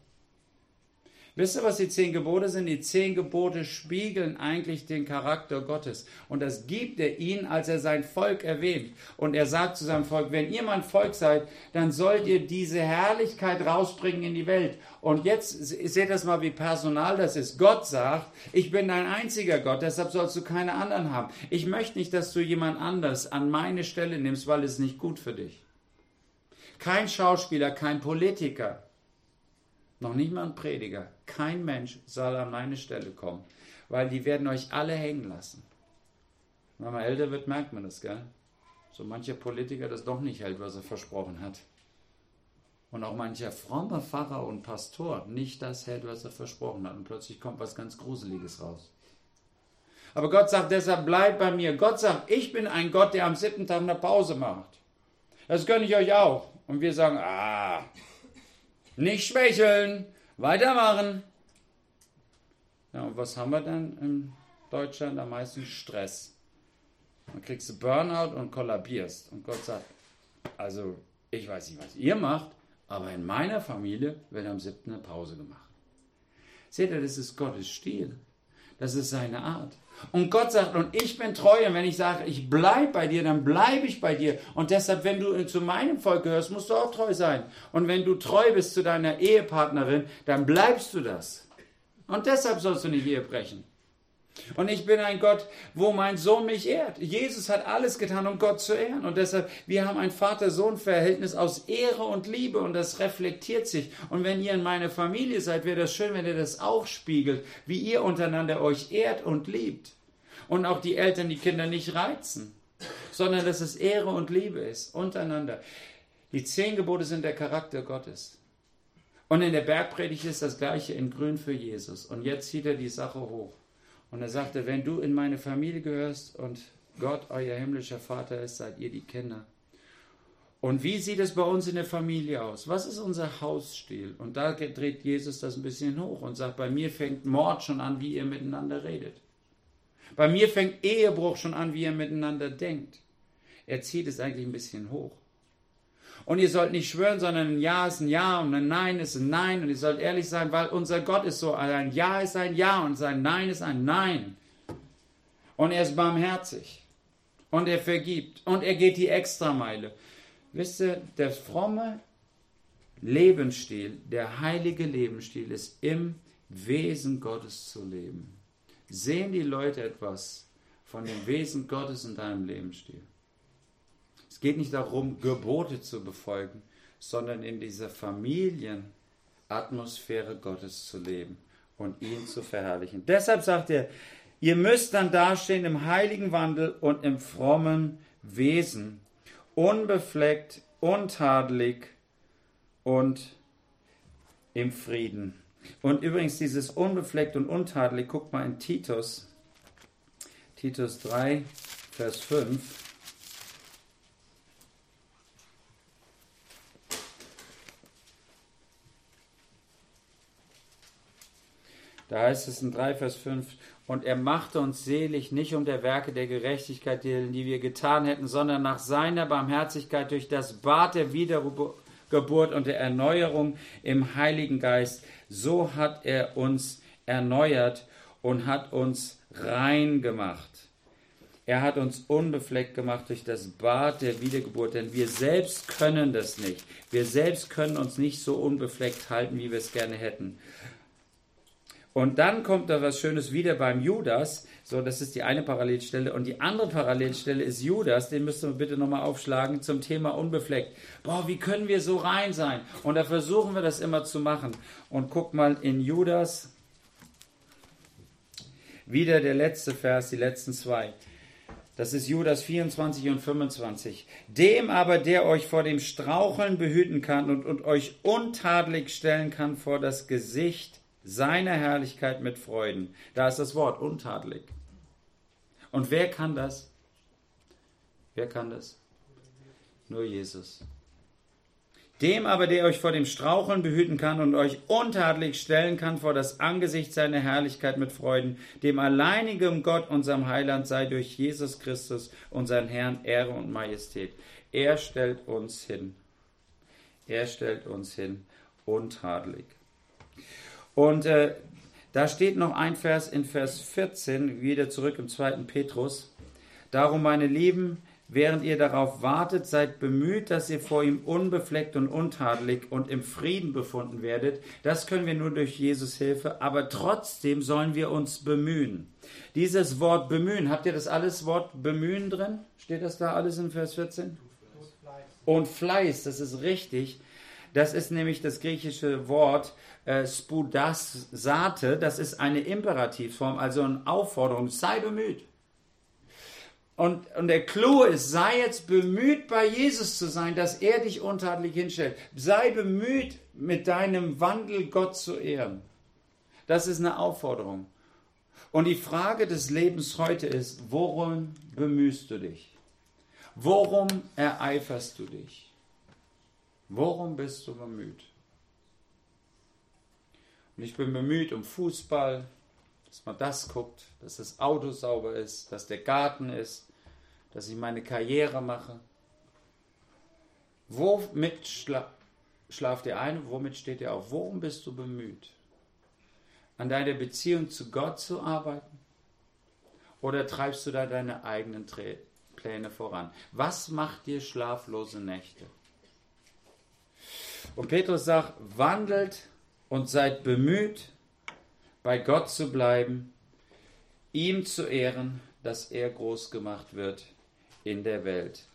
Wisst ihr, was die 10 Gebote sind? Die 10 Gebote spiegeln eigentlich den Charakter Gottes. Und das gibt er ihnen, als er sein Volk erwähnt. Und er sagt zu seinem Volk, wenn ihr mein Volk seid, dann sollt ihr diese Herrlichkeit rausbringen in die Welt. Und jetzt seht das mal, wie personal das ist. Gott sagt, ich bin dein einziger Gott, deshalb sollst du keine anderen haben. Ich möchte nicht, dass du jemand anders an meine Stelle nimmst, weil es nicht gut für dich. Kein Schauspieler, kein Politiker, noch nicht mal ein Prediger, kein Mensch soll an meine Stelle kommen, weil die werden euch alle hängen lassen. Wenn man älter wird, merkt man das, gell? So mancher Politiker das doch nicht hält, was er versprochen hat. Und auch mancher frommer Pfarrer und Pastor nicht das hält, was er versprochen hat. Und plötzlich kommt was ganz Gruseliges raus. Aber Gott sagt deshalb, bleibt bei mir. Gott sagt, ich bin ein Gott, der am 7. Tag eine Pause macht. Das gönne ich euch auch. Und wir sagen, nicht schwächeln, weitermachen. Ja, und was haben wir dann in Deutschland? Am meisten Stress. Dann kriegst du Burnout und kollabierst. Und Gott sagt, also ich weiß nicht, was ihr macht, aber in meiner Familie wird am 7. eine Pause gemacht. Seht ihr, das ist Gottes Stil. Das ist seine Art. Und Gott sagt, und ich bin treu, und wenn ich sage, ich bleibe bei dir, dann bleibe ich bei dir. Und deshalb, wenn du zu meinem Volk gehörst, musst du auch treu sein. Und wenn du treu bist zu deiner Ehepartnerin, dann bleibst du das. Und deshalb sollst du nicht Ehe brechen. Und ich bin ein Gott, wo mein Sohn mich ehrt. Jesus hat alles getan, um Gott zu ehren. Und deshalb, wir haben ein Vater-Sohn-Verhältnis aus Ehre und Liebe, und das reflektiert sich. Und wenn ihr in meiner Familie seid, wäre das schön, wenn ihr das auch spiegelt, wie ihr untereinander euch ehrt und liebt. Und auch die Eltern die Kinder nicht reizen, sondern dass es Ehre und Liebe ist, untereinander. Die 10 Gebote sind der Charakter Gottes. Und in der Bergpredigt ist das Gleiche in Grün für Jesus. Und jetzt zieht er die Sache hoch. Und er sagte, wenn du in meine Familie gehörst und Gott, euer himmlischer Vater ist, seid ihr die Kinder. Und wie sieht es bei uns in der Familie aus? Was ist unser Hausstil? Und da dreht Jesus das ein bisschen hoch und sagt, bei mir fängt Mord schon an, wie ihr miteinander redet. Bei mir fängt Ehebruch schon an, wie ihr miteinander denkt. Er zieht es eigentlich ein bisschen hoch. Und ihr sollt nicht schwören, sondern ein Ja ist ein Ja und ein Nein ist ein Nein. Und ihr sollt ehrlich sein, weil unser Gott ist so, ein Ja ist ein Ja und sein Nein ist ein Nein. Und er ist barmherzig. Und er vergibt. Und er geht die Extrameile. Wisst ihr, der fromme Lebensstil, der heilige Lebensstil ist im Wesen Gottes zu leben. Sehen die Leute etwas von dem Wesen Gottes in deinem Lebensstil? Es geht nicht darum, Gebote zu befolgen, sondern in dieser Familienatmosphäre Gottes zu leben und ihn zu verherrlichen. Deshalb sagt er, ihr müsst dann dastehen im heiligen Wandel und im frommen Wesen, unbefleckt, untadelig und im Frieden. Und übrigens dieses unbefleckt und untadelig, guckt mal in Titus 3, Vers 5. Da heißt es in 3, Vers 5, und er machte uns selig, nicht um der Werke der Gerechtigkeit, die wir getan hätten, sondern nach seiner Barmherzigkeit durch das Bad der Wiedergeburt und der Erneuerung im Heiligen Geist. So hat er uns erneuert und hat uns rein gemacht. Er hat uns unbefleckt gemacht durch das Bad der Wiedergeburt, denn wir selbst können das nicht. Wir selbst können uns nicht so unbefleckt halten, wie wir es gerne hätten. Und dann kommt da was Schönes wieder beim Judas. So, das ist die eine Parallelstelle. Und die andere Parallelstelle ist Judas. Den müsst ihr bitte nochmal aufschlagen zum Thema unbefleckt. Boah, wie können wir so rein sein? Und da versuchen wir das immer zu machen. Und guck mal in Judas. Wieder der letzte Vers, die letzten zwei. Das ist Judas 24 und 25. Dem aber, der euch vor dem Straucheln behüten kann und euch untadelig stellen kann vor das Gesicht seiner Herrlichkeit mit Freuden. Da ist das Wort, untadelig. Und wer kann das? Wer kann das? Nur Jesus. Dem aber, der euch vor dem Straucheln behüten kann und euch untadelig stellen kann vor das Angesicht seiner Herrlichkeit mit Freuden, dem alleinigen Gott, unserem Heiland, sei durch Jesus Christus, unseren Herrn, Ehre und Majestät. Er stellt uns hin. Er stellt uns hin, untadelig. Und da steht noch ein Vers in Vers 14, wieder zurück im 2. Petrus. Darum, meine Lieben, während ihr darauf wartet, seid bemüht, dass ihr vor ihm unbefleckt und untadelig und im Frieden befunden werdet. Das können wir nur durch Jesus Hilfe, aber trotzdem sollen wir uns bemühen. Dieses Wort bemühen, habt ihr das alles Wort bemühen drin? Steht das da alles in Vers 14? Und Fleiß, das ist richtig. Das ist nämlich das griechische Wort spudasate, das ist eine Imperativform, also eine Aufforderung, sei bemüht. Und der Clou ist, sei jetzt bemüht, bei Jesus zu sein, dass er dich untadelig hinstellt. Sei bemüht, mit deinem Wandel Gott zu ehren. Das ist eine Aufforderung. Und die Frage des Lebens heute ist, worum bemühst du dich? Worum ereiferst du dich? Worum bist du bemüht? Und ich bin bemüht um Fußball, dass man das guckt, dass das Auto sauber ist, dass der Garten ist, dass ich meine Karriere mache. Womit schlaft ihr ein? Womit steht ihr auf? Worum bist du bemüht? An deiner Beziehung zu Gott zu arbeiten? Oder treibst du da deine eigenen Pläne voran? Was macht dir schlaflose Nächte? Und Petrus sagt, wandelt und seid bemüht, bei Gott zu bleiben, ihm zu ehren, dass er groß gemacht wird in der Welt.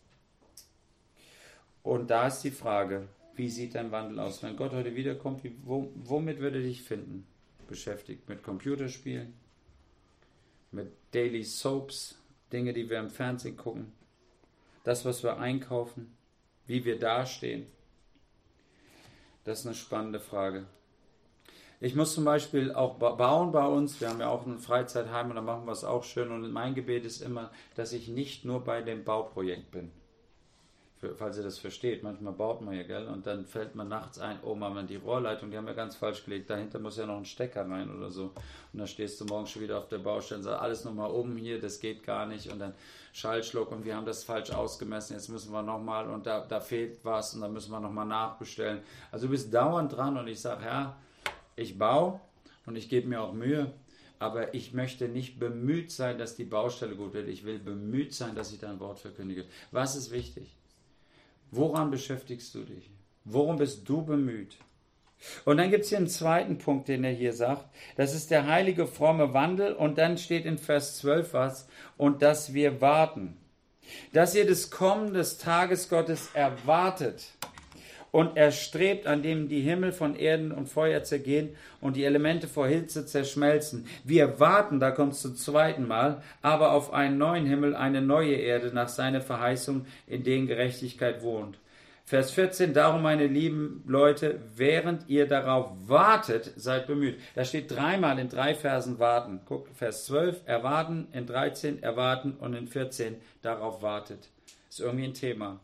Und da ist die Frage, wie sieht dein Wandel aus? Wenn Gott heute wiederkommt, womit würde er dich finden? Beschäftigt mit Computerspielen, mit Daily Soaps, Dinge, die wir im Fernsehen gucken, das, was wir einkaufen, wie wir dastehen. Das ist eine spannende Frage. Ich muss zum Beispiel auch bauen bei uns. Wir haben ja auch ein Freizeitheim und da machen wir es auch schön. Und mein Gebet ist immer, dass ich nicht nur bei dem Bauprojekt bin. Falls ihr das versteht. Manchmal baut man ja, gell? Und dann fällt man nachts ein, oh Mama, die Rohrleitung, die haben wir ganz falsch gelegt. Dahinter muss ja noch ein Stecker rein oder so. Und dann stehst du morgens schon wieder auf der Baustelle und sagst, alles nochmal oben hier, das geht gar nicht. Und dann Schallschluck und wir haben das falsch ausgemessen. Jetzt müssen wir nochmal und da fehlt was und dann müssen wir nochmal nachbestellen. Also du bist dauernd dran und ich sage, ja, ich baue und ich gebe mir auch Mühe, aber ich möchte nicht bemüht sein, dass die Baustelle gut wird. Ich will bemüht sein, dass ich dein Wort verkündige. Was ist wichtig? Woran beschäftigst du dich? Worum bist du bemüht? Und dann gibt es hier einen zweiten Punkt, den er hier sagt. Das ist der heilige, fromme Wandel. Und dann steht in Vers 12 was. Und dass wir warten. Dass ihr das Kommen des Tages Gottes erwartet und erstrebt, an dem die Himmel von Erden und Feuer zergehen und die Elemente vor Hitze zerschmelzen. Wir warten, da kommt es zum zweiten Mal, aber auf einen neuen Himmel, eine neue Erde nach seiner Verheißung, in denen Gerechtigkeit wohnt. Vers 14, darum, meine lieben Leute, während ihr darauf wartet, seid bemüht. Da steht dreimal in 3 Versen warten. Guck, Vers 12, erwarten, in 13, erwarten und in 14, darauf wartet. Ist irgendwie ein Thema.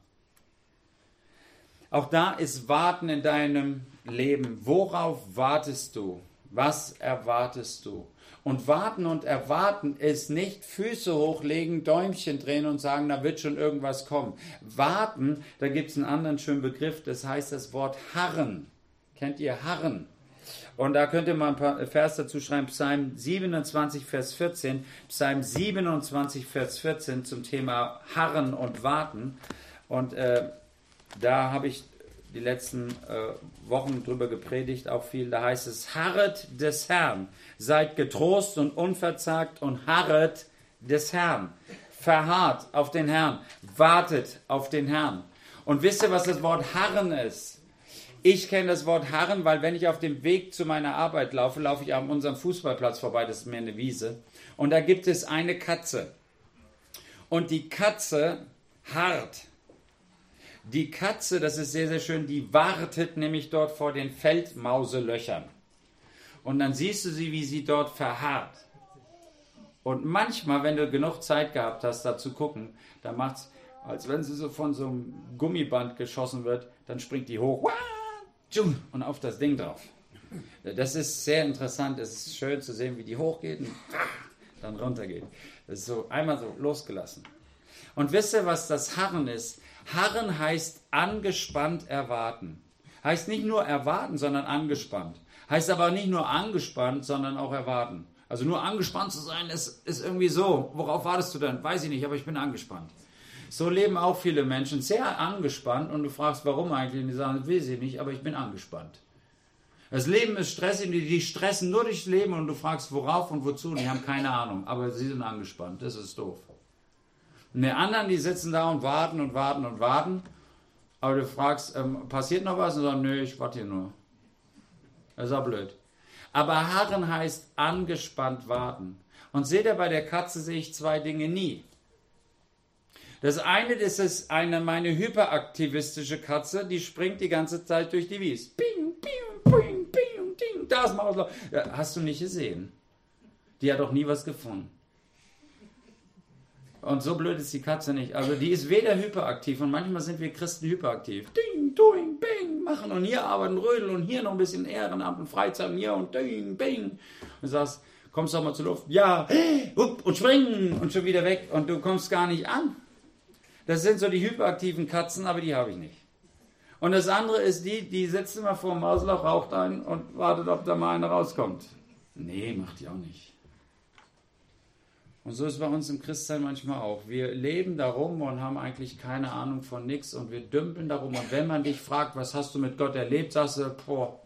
Auch da ist Warten in deinem Leben. Worauf wartest du? Was erwartest du? Und warten und erwarten ist nicht Füße hochlegen, Däumchen drehen und sagen, da wird schon irgendwas kommen. Warten, da gibt es einen anderen schönen Begriff, das heißt das Wort harren. Kennt ihr harren? Und da könnt ihr mal ein paar Vers dazu schreiben, Psalm 27, Vers 14, Psalm 27, Vers 14 zum Thema harren und warten. Und da habe ich die letzten Wochen drüber gepredigt, auch viel. Da heißt es, harret des Herrn, seid getrost und unverzagt und harret des Herrn. Verharrt auf den Herrn, wartet auf den Herrn. Und wisst ihr, was das Wort harren ist? Ich kenne das Wort harren, weil wenn ich auf dem Weg zu meiner Arbeit laufe, laufe ich an unserem Fußballplatz vorbei, das ist mir eine Wiese. Und da gibt es eine Katze. Und die Katze harrt. Die Katze, das ist sehr, sehr schön, die wartet nämlich dort vor den Feldmauselöchern. Und dann siehst du sie, wie sie dort verharrt. Und manchmal, wenn du genug Zeit gehabt hast, da zu gucken, dann macht es, als wenn sie so von so einem Gummiband geschossen wird, dann springt die hoch und auf das Ding drauf. Das ist sehr interessant, es ist schön zu sehen, wie die hochgeht und dann runtergeht. Das ist so einmal so losgelassen. Und wisst ihr, was das Harren ist? Harren heißt angespannt erwarten. Heißt nicht nur erwarten, sondern angespannt. Heißt aber nicht nur angespannt, sondern auch erwarten. Also nur angespannt zu sein, ist irgendwie so. Worauf wartest du denn? Weiß ich nicht, aber ich bin angespannt. So leben auch viele Menschen sehr angespannt und du fragst, warum eigentlich? Und die sagen, weiß ich nicht, aber ich bin angespannt. Das Leben ist stressig, die stressen nur durchs Leben und du fragst, worauf und wozu und die haben keine Ahnung, aber sie sind angespannt, das ist doof. Und die anderen, die sitzen da und warten und warten und warten, aber du fragst, passiert noch was? Und sagen, nö, ich warte hier nur. Das ist auch blöd. Aber harren heißt angespannt warten. Und seht ihr, bei der Katze sehe ich zwei Dinge nie. Das eine, das ist meine hyperaktivistische Katze, die springt die ganze Zeit durch die Wies. Ping, ping, ping, ping, ding, das Mausloch. Ja, hast du nicht gesehen? Die hat doch nie was gefunden. Und so blöd ist die Katze nicht. Also die ist weder hyperaktiv und manchmal sind wir Christen hyperaktiv. Ding, doing, bing, machen und hier arbeiten, rödeln und hier noch ein bisschen Ehrenamt und Freizeit und hier und ding, bing. Und du sagst, kommst du auch mal zur Luft? Ja, und springen und schon wieder weg und du kommst gar nicht an. Das sind so die hyperaktiven Katzen, aber die habe ich nicht. Und das andere ist die sitzt immer vor dem Mausloch, raucht ein und wartet, ob da mal einer rauskommt. Nee, macht die auch nicht. Und so ist es bei uns im Christsein manchmal auch. Wir leben darum und haben eigentlich keine Ahnung von nichts und wir dümpeln darum. Und wenn man dich fragt, was hast du mit Gott erlebt, sagst du, boah,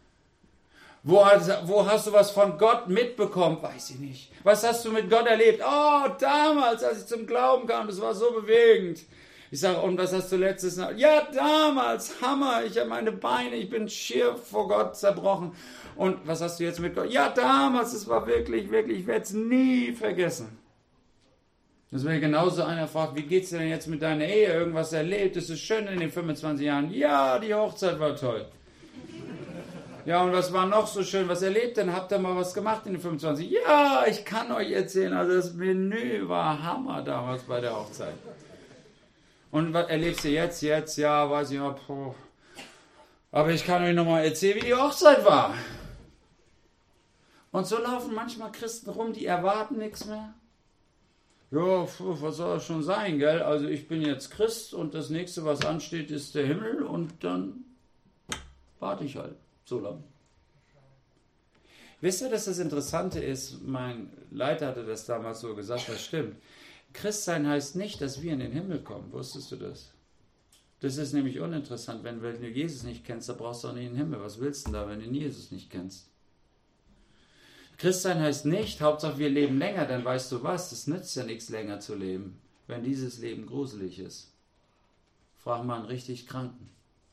wo hast du was von Gott mitbekommen? Weiß ich nicht. Was hast du mit Gott erlebt? Oh, damals, als ich zum Glauben kam, das war so bewegend. Ich sage, und was hast du letztes Mal? Ja, damals, Hammer, ich habe meine Beine, ich bin schier vor Gott zerbrochen. Und was hast du jetzt mit Gott? Ja, damals, es war wirklich, wirklich, ich werde es nie vergessen. Das wäre genauso einer fragt, wie geht's dir denn jetzt mit deiner Ehe? Irgendwas erlebt? Ist es schön in den 25 Jahren? Ja, die Hochzeit war toll. Ja, und was war noch so schön? Was erlebt denn? Habt ihr mal was gemacht in den 25? Ja, ich kann euch erzählen, also das Menü war Hammer damals bei der Hochzeit. Und was erlebst du jetzt? Jetzt, ja, weiß ich nicht. Aber ich kann euch nochmal erzählen, wie die Hochzeit war. Und so laufen manchmal Christen rum, die erwarten nichts mehr. Ja, was soll das schon sein, gell? Also ich bin jetzt Christ und das nächste, was ansteht, ist der Himmel und dann warte ich halt so lange. Wisst ihr, dass das Interessante ist? Mein Leiter hatte das damals so gesagt, das stimmt. Christsein heißt nicht, dass wir in den Himmel kommen. Wusstest du das? Das ist nämlich uninteressant. Wenn du Jesus nicht kennst, dann brauchst du auch nicht in den Himmel. Was willst du denn da, wenn du Jesus nicht kennst? Christsein heißt nicht, Hauptsache wir leben länger, dann weißt du was, es nützt ja nichts länger zu leben, wenn dieses Leben gruselig ist. Frag mal einen richtig Kranken.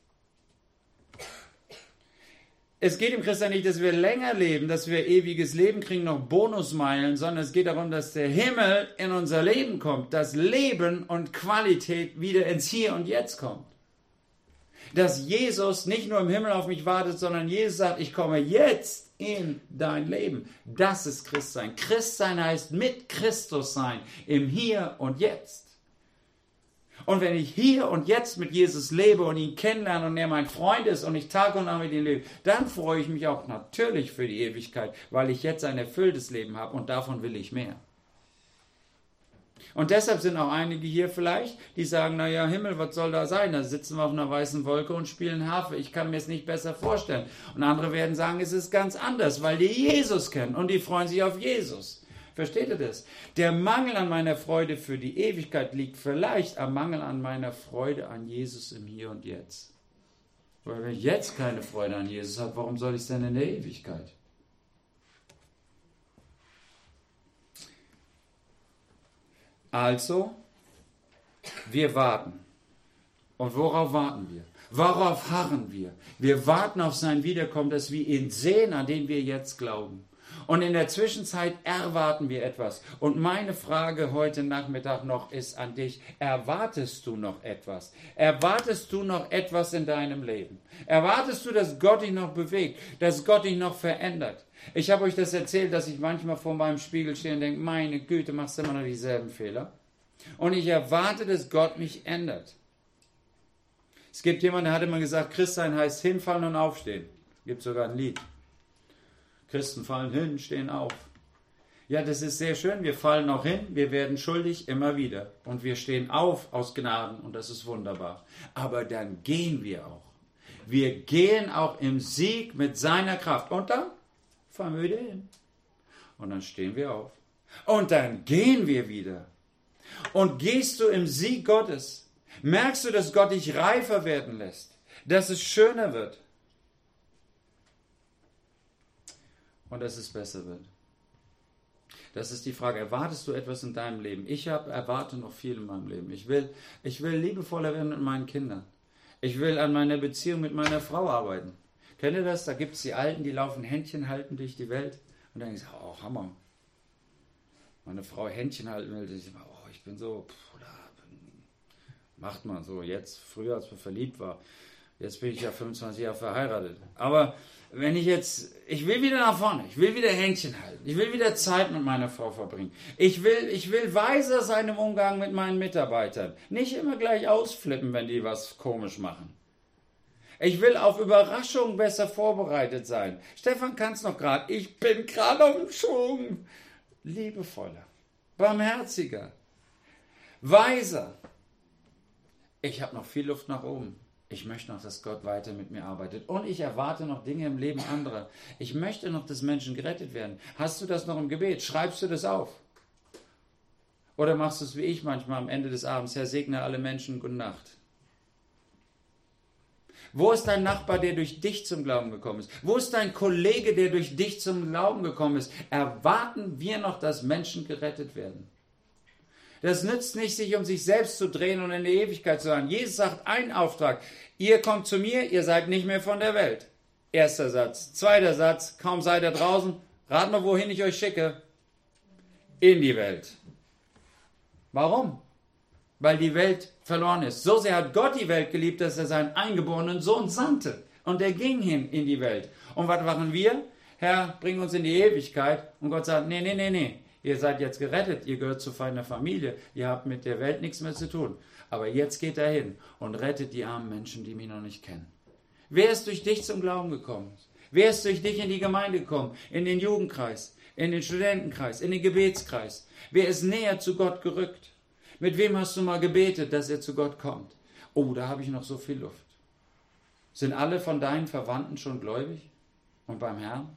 Es geht im Christsein nicht, dass wir länger leben, dass wir ewiges Leben kriegen, noch Bonusmeilen, sondern es geht darum, dass der Himmel in unser Leben kommt, dass Leben und Qualität wieder ins Hier und Jetzt kommt. Dass Jesus nicht nur im Himmel auf mich wartet, sondern Jesus sagt, ich komme jetzt in dein Leben. Das ist Christsein. Christsein heißt mit Christus sein, im Hier und Jetzt. Und wenn ich hier und jetzt mit Jesus lebe und ihn kennenlerne und er mein Freund ist und ich Tag und Nacht mit ihm lebe, dann freue ich mich auch natürlich für die Ewigkeit, weil ich jetzt ein erfülltes Leben habe und davon will ich mehr. Und deshalb sind auch einige hier vielleicht, die sagen, naja, Himmel, was soll da sein? Da sitzen wir auf einer weißen Wolke und spielen Harfe. Ich kann mir es nicht besser vorstellen. Und andere werden sagen, es ist ganz anders, weil die Jesus kennen und die freuen sich auf Jesus. Versteht ihr das? Der Mangel an meiner Freude für die Ewigkeit liegt vielleicht am Mangel an meiner Freude an Jesus im Hier und Jetzt. Weil wenn ich jetzt keine Freude an Jesus habe, warum soll ich es denn in der Ewigkeit? Also, wir warten. Und worauf warten wir? Worauf harren wir? Wir warten auf sein Wiederkommen, dass wir ihn sehen, an den wir jetzt glauben. Und in der Zwischenzeit erwarten wir etwas. Und meine Frage heute Nachmittag noch ist an dich, erwartest du noch etwas? Erwartest du noch etwas in deinem Leben? Erwartest du, dass Gott dich noch bewegt, dass Gott dich noch verändert? Ich habe euch das erzählt, dass ich manchmal vor meinem Spiegel stehe und denke, meine Güte, machst du immer noch dieselben Fehler? Und ich erwarte, dass Gott mich ändert. Es gibt jemanden, der hat immer gesagt, Christsein heißt hinfallen und aufstehen. Gibt sogar ein Lied. Christen fallen hin, stehen auf. Ja, das ist sehr schön. Wir fallen auch hin, wir werden schuldig immer wieder. Und wir stehen auf aus Gnaden und das ist wunderbar. Aber dann gehen wir auch. Wir gehen auch im Sieg mit seiner Kraft. Und dann fallen wir wieder hin. Und dann stehen wir auf. Und dann gehen wir wieder. Und gehst du im Sieg Gottes, merkst du, dass Gott dich reifer werden lässt, dass es schöner wird und dass es besser wird. Das ist die Frage, erwartest du etwas in deinem Leben? Ich erwarte noch viel in meinem Leben. Ich will liebevoller werden mit meinen Kindern. Ich will an meiner Beziehung mit meiner Frau arbeiten. Kennt ihr das? Da gibt es die Alten, die laufen Händchen halten durch die Welt. Und dann denke ich, oh, Hammer. Meine Frau Händchen halten will, ich bin so, macht man so jetzt, früher als man verliebt war. Jetzt bin ich ja 25 Jahre verheiratet. Aber wenn ich will wieder nach vorne, ich will wieder Händchen halten, ich will wieder Zeit mit meiner Frau verbringen. Ich will weiser sein im Umgang mit meinen Mitarbeitern. Nicht immer gleich ausflippen, wenn die was komisch machen. Ich will auf Überraschungen besser vorbereitet sein. Stefan kann es noch gerade. Ich bin gerade auf dem Schwung. Liebevoller, barmherziger, weiser. Ich habe noch viel Luft nach oben. Ich möchte noch, dass Gott weiter mit mir arbeitet. Und ich erwarte noch Dinge im Leben anderer. Ich möchte noch, dass Menschen gerettet werden. Hast du das noch im Gebet? Schreibst du das auf? Oder machst du es wie ich manchmal am Ende des Abends? Herr, segne alle Menschen, gute Nacht. Wo ist dein Nachbar, der durch dich zum Glauben gekommen ist? Wo ist dein Kollege, der durch dich zum Glauben gekommen ist? Erwarten wir noch, dass Menschen gerettet werden? Das nützt nicht, sich um sich selbst zu drehen und in die Ewigkeit zu sein. Jesus sagt einen Auftrag. Ihr kommt zu mir, ihr seid nicht mehr von der Welt. Erster Satz. Zweiter Satz. Kaum seid ihr draußen. Rat mal, wohin ich euch schicke. In die Welt. Warum? Weil die Welt verloren ist. So sehr hat Gott die Welt geliebt, dass er seinen eingeborenen Sohn sandte. Und er ging hin in die Welt. Und was machen wir? Herr, bring uns in die Ewigkeit. Und Gott sagt, nee. Ihr seid jetzt gerettet, ihr gehört zu feiner Familie, ihr habt mit der Welt nichts mehr zu tun. Aber jetzt geht er hin und rettet die armen Menschen, die mich noch nicht kennen. Wer ist durch dich zum Glauben gekommen? Wer ist durch dich in die Gemeinde gekommen? In den Jugendkreis, in den Studentenkreis, in den Gebetskreis? Wer ist näher zu Gott gerückt? Mit wem hast du mal gebetet, dass er zu Gott kommt? Oh, da habe ich noch so viel Luft. Sind alle von deinen Verwandten schon gläubig und beim Herrn?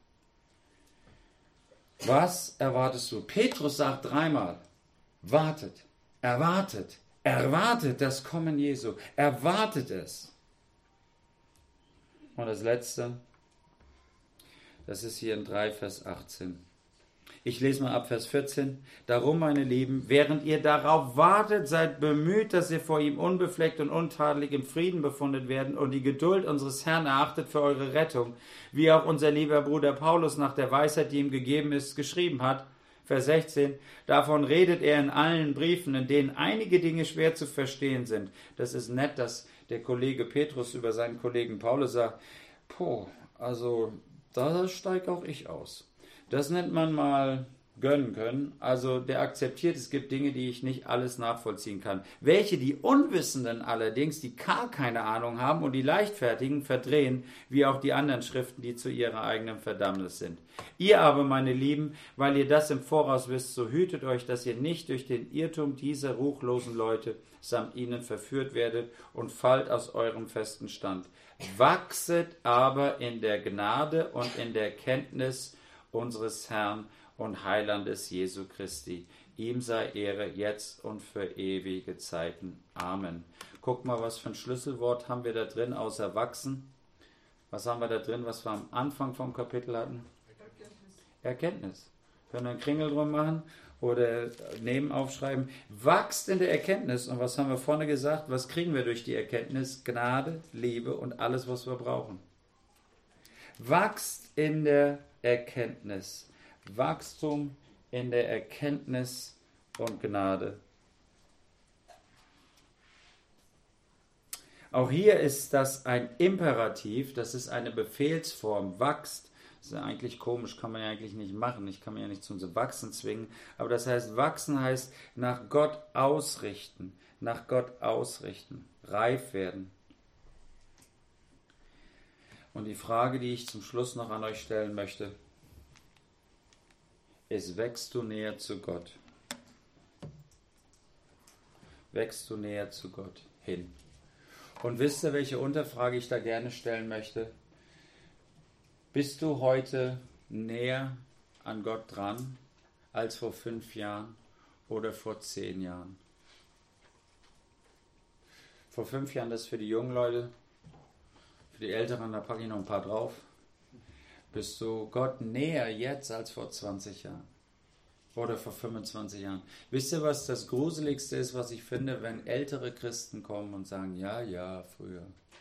Was erwartest du? Petrus sagt dreimal, wartet, erwartet das Kommen Jesu, erwartet es. Und das Letzte, das ist hier in 3, Vers 18. Ich lese mal ab Vers 14. Darum, meine Lieben, während ihr darauf wartet, seid bemüht, dass ihr vor ihm unbefleckt und untadelig im Frieden befunden werden und die Geduld unseres Herrn erachtet für eure Rettung, wie auch unser lieber Bruder Paulus nach der Weisheit, die ihm gegeben ist, geschrieben hat. Vers 16. Davon redet er in allen Briefen, in denen einige Dinge schwer zu verstehen sind. Das ist nett, dass der Kollege Petrus über seinen Kollegen Paulus sagt, da steige auch ich aus. Das nennt man mal gönnen können. Also der akzeptiert, es gibt Dinge, die ich nicht alles nachvollziehen kann. Welche die Unwissenden allerdings, die gar keine Ahnung haben und die Leichtfertigen verdrehen, wie auch die anderen Schriften, die zu ihrer eigenen Verdammnis sind. Ihr aber, meine Lieben, weil ihr das im Voraus wisst, so hütet euch, dass ihr nicht durch den Irrtum dieser ruchlosen Leute samt ihnen verführt werdet und fallt aus eurem festen Stand. Wachset aber in der Gnade und in der Kenntnis unseres Herrn und Heilandes Jesu Christi. Ihm sei Ehre jetzt und für ewige Zeiten. Amen. Guck mal, was für ein Schlüsselwort haben wir da drin, außer wachsen. Was haben wir da drin, was wir am Anfang vom Kapitel hatten? Erkenntnis. Können wir einen Kringel drum machen oder neben aufschreiben. Wachst in der Erkenntnis. Und was haben wir vorne gesagt? Was kriegen wir durch die Erkenntnis? Gnade, Liebe und alles, was wir brauchen. Wachst in der Erkenntnis. Wachstum in der Erkenntnis und Gnade. Auch hier ist das ein Imperativ, das ist eine Befehlsform. Wachst. Das ist ja eigentlich komisch, kann man ja eigentlich nicht machen. Ich kann mich ja nicht zum Wachsen zwingen. Aber das heißt, wachsen heißt nach Gott ausrichten. Nach Gott ausrichten. Reif werden. Und die Frage, die ich zum Schluss noch an euch stellen möchte, ist, wächst du näher zu Gott? Wächst du näher zu Gott hin? Und wisst ihr, welche Unterfrage ich da gerne stellen möchte? Bist du heute näher an Gott dran als vor 5 Jahren oder vor 10 Jahren? Vor 5 Jahren, das ist für die jungen Leute, für die Älteren, da packe ich noch ein paar drauf. Bist du Gott näher jetzt als vor 20 Jahren oder vor 25 Jahren? Wisst ihr, was das Gruseligste ist, was ich finde, wenn ältere Christen kommen und sagen, ja, früher.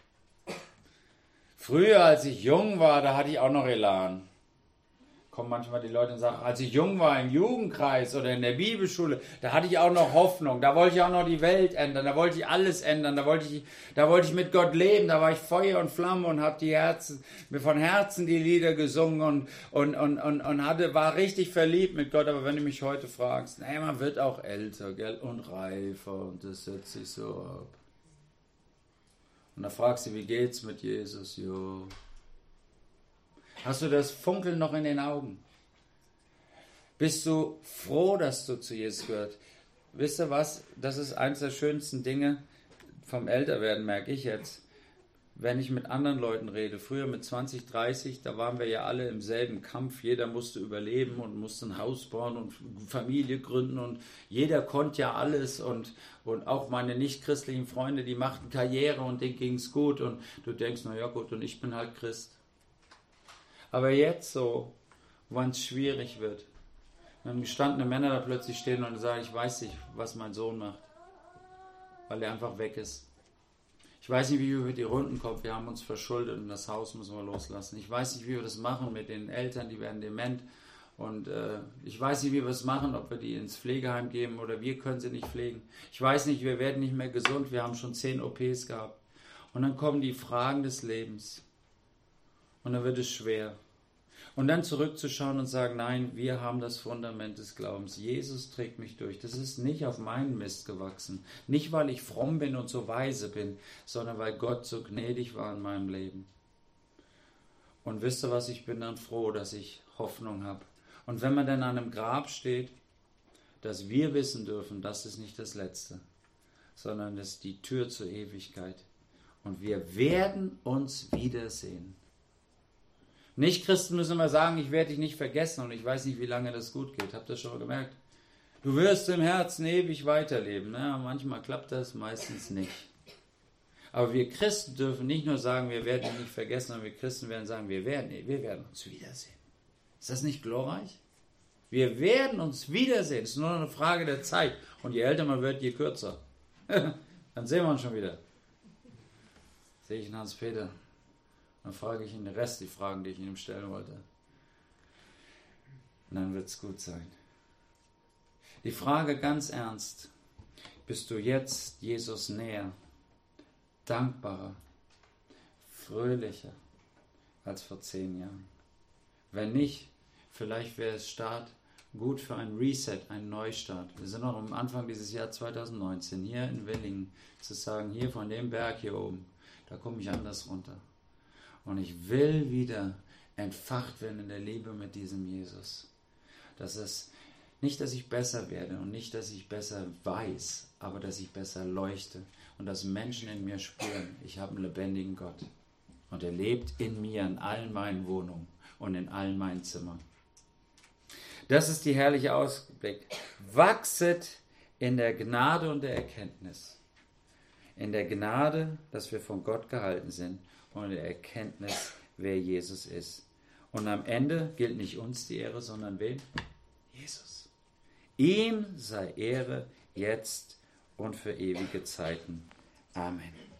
Früher, als ich jung war, da hatte ich auch noch Elan. Kommen manchmal die Leute und sagen, als ich jung war im Jugendkreis oder in der Bibelschule, da hatte ich auch noch Hoffnung, da wollte ich auch noch die Welt ändern, da wollte ich alles ändern, da wollte ich mit Gott leben, da war ich Feuer und Flamme und habe von Herzen die Lieder gesungen und war richtig verliebt mit Gott. Aber wenn du mich heute fragst, man wird auch älter, gell, und reifer und das setzt sich so ab. Und da fragst du, wie geht's mit Jesus? Jo. Hast du das Funkeln noch in den Augen? Bist du froh, dass du zu Jesus gehört? Wisst ihr was? Das ist eines der schönsten Dinge vom Älterwerden, merke ich jetzt. Wenn ich mit anderen Leuten rede, früher mit 20, 30, da waren wir ja alle im selben Kampf. Jeder musste überleben und musste ein Haus bauen und Familie gründen und jeder konnte ja alles und auch meine nichtchristlichen Freunde, die machten Karriere und denen ging es gut und du denkst, naja gut, und ich bin halt Christ. Aber jetzt so, wann es schwierig wird, wenn gestandene Männer da plötzlich stehen und sagen, ich weiß nicht, was mein Sohn macht, weil er einfach weg ist. Ich weiß nicht, wie wir über die Runden kommen, wir haben uns verschuldet und das Haus müssen wir loslassen. Ich weiß nicht, wie wir das machen mit den Eltern, die werden dement. Und ich weiß nicht, wie wir es machen, ob wir die ins Pflegeheim geben oder wir können sie nicht pflegen. Ich weiß nicht, wir werden nicht mehr gesund, wir haben schon 10 OPs gehabt. Und dann kommen die Fragen des Lebens. Und dann wird es schwer. Und dann zurückzuschauen und sagen, nein, wir haben das Fundament des Glaubens. Jesus trägt mich durch. Das ist nicht auf meinen Mist gewachsen. Nicht, weil ich fromm bin und so weise bin, sondern weil Gott so gnädig war in meinem Leben. Und wisst ihr was, ich bin dann froh, dass ich Hoffnung habe. Und wenn man dann an einem Grab steht, dass wir wissen dürfen, das ist nicht das Letzte, sondern das ist die Tür zur Ewigkeit. Und wir werden uns wiedersehen. Nicht-Christen müssen immer sagen, ich werde dich nicht vergessen und ich weiß nicht, wie lange das gut geht. Habt ihr das schon mal gemerkt? Du wirst im Herzen ewig weiterleben. Ja, manchmal klappt das, meistens nicht. Aber wir Christen dürfen nicht nur sagen, wir werden dich nicht vergessen, sondern wir Christen werden sagen, wir werden uns wiedersehen. Ist das nicht glorreich? Wir werden uns wiedersehen. Es ist nur eine Frage der Zeit. Und je älter man wird, je kürzer. Dann sehen wir uns schon wieder. Sehe ich in Hans-Peter. Dann frage ich ihn den Rest, die Fragen, die ich ihm stellen wollte. Und dann wird es gut sein. Die Frage ganz ernst. Bist du jetzt Jesus näher, dankbarer, fröhlicher als vor 10 Jahren? Wenn nicht, vielleicht wäre es Start, gut für einen Reset, einen Neustart. Wir sind noch am Anfang dieses Jahr 2019 hier in Willingen, zu sagen, hier von dem Berg hier oben, da komme ich anders runter. Und ich will wieder entfacht werden in der Liebe mit diesem Jesus. Das ist nicht, dass ich besser werde und nicht, dass ich besser weiß, aber dass ich besser leuchte und dass Menschen in mir spüren, ich habe einen lebendigen Gott. Und er lebt in mir, in allen meinen Wohnungen und in allen meinen Zimmern. Das ist die herrliche Ausblick. Wachset in der Gnade und der Erkenntnis. In der Gnade, dass wir von Gott gehalten sind und in der Erkenntnis, wer Jesus ist. Und am Ende gilt nicht uns die Ehre, sondern wen? Jesus. Ihm sei Ehre jetzt und für ewige Zeiten. Amen.